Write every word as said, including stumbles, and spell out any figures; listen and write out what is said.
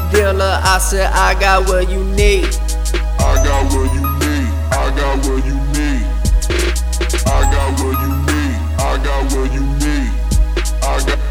dealer, I said I got what you need. I got what you need. I got what you need. I got what you need. I got what you need. I got